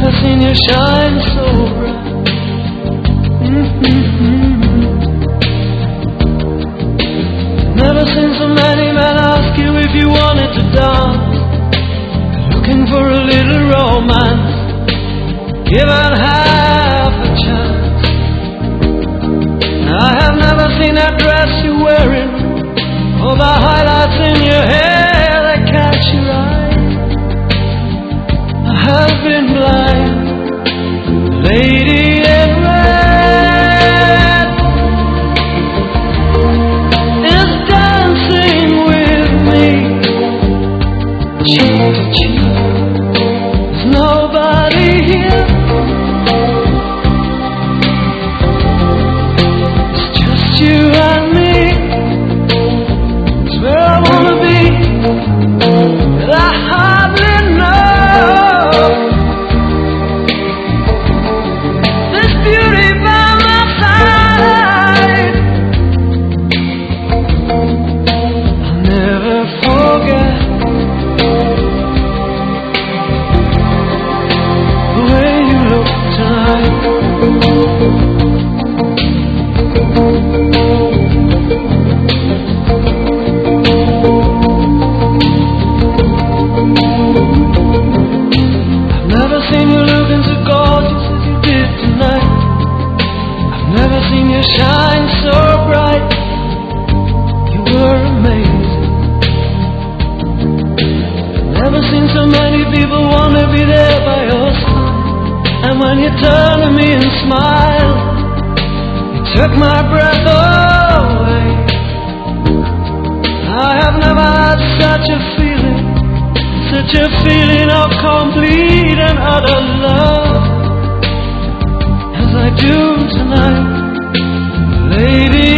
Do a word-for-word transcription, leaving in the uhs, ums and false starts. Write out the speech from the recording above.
never seen you shine so bright. Mm-hmm. Never seen so many men ask you if you wanted to dance. Looking for a little romance, given half a chance. I have never seen that dress you're wearing, or the highlights in your hair that catch your eye. I have been blind, lady in red is dancing with me, cheek to cheek. There's nobody here, it's just you and me. It's where I wanna be, but I hardly know. This beauty by my side, I'll never forget the way you look tonight. I've never seen you looking so gorgeous as you did tonight. I've never seen you shine so bright. You were amazing. Never seen so many people want to be there by your side. And when you turned to me and smiled, you took my breath away. I have never had such a feeling, such a feeling of complete and utter love as I do tonight, lady.